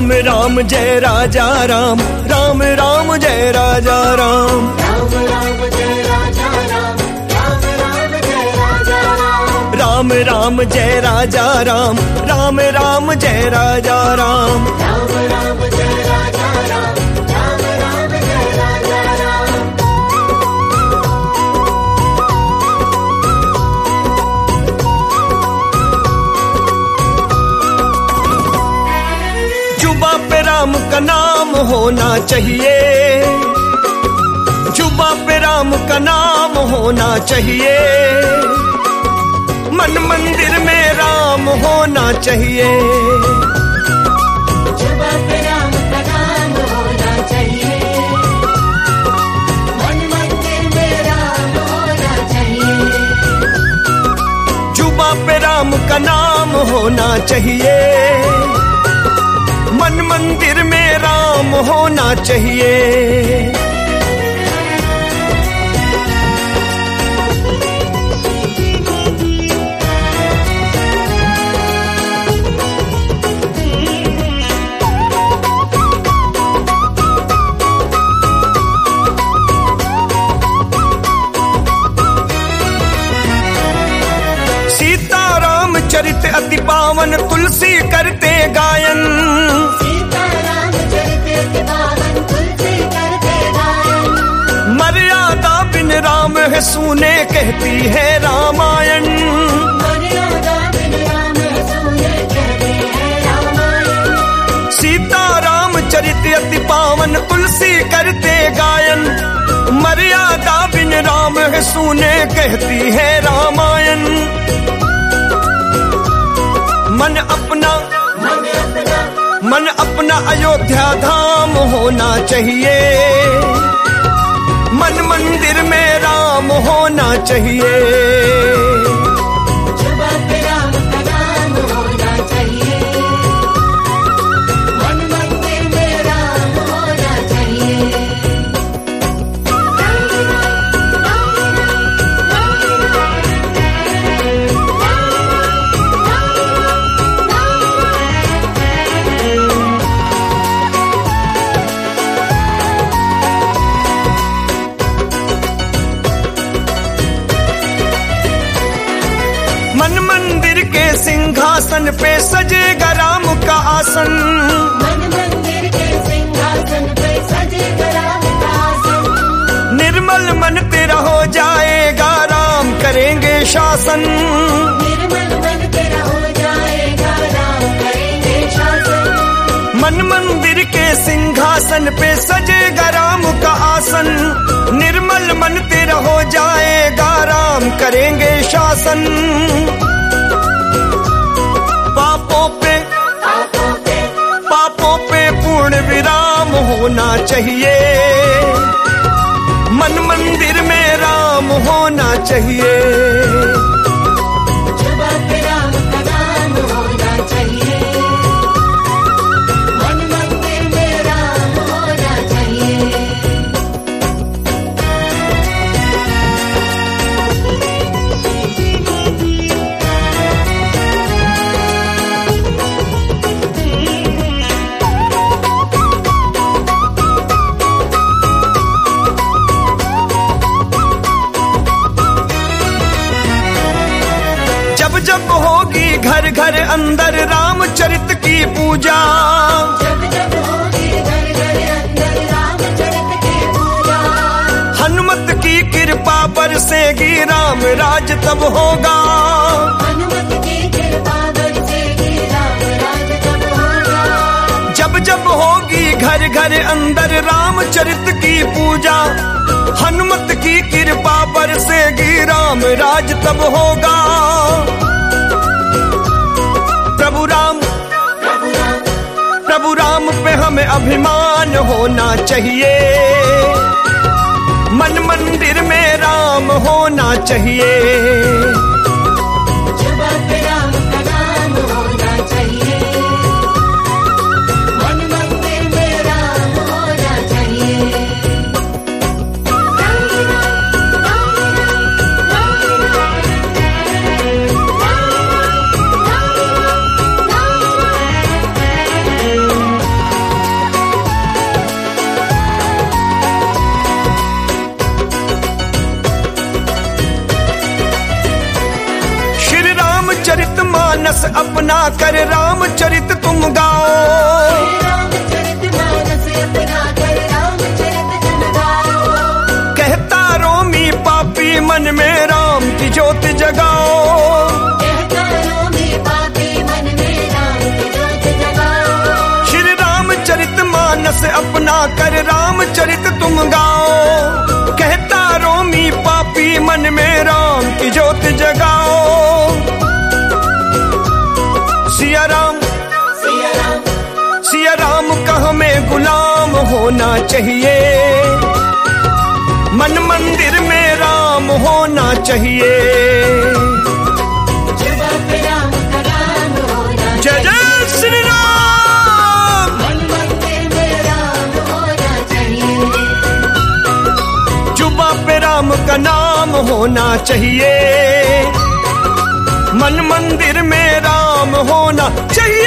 राम राम जय राजा राम, राम राम जय राजा राम, राम राम जय राजा राम, राम राम जय राजा राम, राम राम जय राजा राम, राम राम जय राजा राम, राम राम जय राजा राम, राम राम जय राजा राम। जुबा पे राम का नाम होना चाहिए, जुबा पे राम का नाम होना चाहिए, मन मंदिर में राम होना चाहिए, जुबा पे राम का नाम होना चाहिए, मन मंदिर में राम होना चाहिए, जुबा पे राम का नाम होना चाहिए, मन मंदिर में राम होना चाहिए। सीताराम चरित अति पावन तुलसी करते गायन, सीताराम चरित अति पावन तुलसी करते गायन, मर्यादा बिन राम है सुने कहती है रामायण, मर्यादा बिन राम सुने कहते हैं रामायण, सीताराम चरित अति पावन तुलसी करते गायन, मर्यादा बिन राम है सुने कहती है रामायण। मन अपना मन अपना अयोध्या धाम होना चाहिए, मन मंदिर में राम होना चाहिए, जुबा पे राम का नाम होना चाहिए, मन मंदिर में राम होना चाहिए। मन मंदिर के सिंहासन पे सजेगा राम का आसन, मन मंदिर के सिंहासन पे सजेगा राम का आसन, निर्मल मन तेरा हो जाएगा राम करेंगे शासन, निर्मल मन तेरा हो जाएगा राम करेंगे शासन, मन मंदिर के सिंहासन पे सजेगा राम का आसन, निर्मल मन तेरा हो जाएगा राम करेंगे शासन। पापों पे पूर्ण विराम होना चाहिए, मन मंदिर में राम होना चाहिए, जुबा पे राम का नाम होना चाहिए, मन मंदिर में राम होना चाहिए। जब होगी घर घर अंदर रामचरित की पूजा, जब जब होगी घर घर अंदर रामचरित की पूजा, हनुमत की कृपा बरसेगी राम राज तब होगा, हनुमत की कृपा बरसेगी राम राज तब होगा, जब जब होगी घर घर अंदर रामचरित की पूजा, हनुमत की कृपा बरसेगी राम राज तब होगा। प्रभु राम पे हमें अभिमान होना चाहिए, मन मंदिर में राम होना चाहिए, जुबा पे राम का नाम होना चाहिए, मन मंदिर में राम होना चाहिए। मानस अपना कर रामचरित तुम गाओ। कहता रोमी पापी मन में राम की ज्योत जगाओ। श्री रामचरित मानस अपना कर रामचरित तुम गाओ। कहता रोमी पापी मन में राम की ज्योत जगाओ। सिया राम सिया राम का हमें गुलाम होना चाहिए। मन मंदिर में राम होना चाहिए। जय जय श्री राम। जुबा पे राम का नाम होना चाहिए। मन मंदिर में राम होना चाहिए।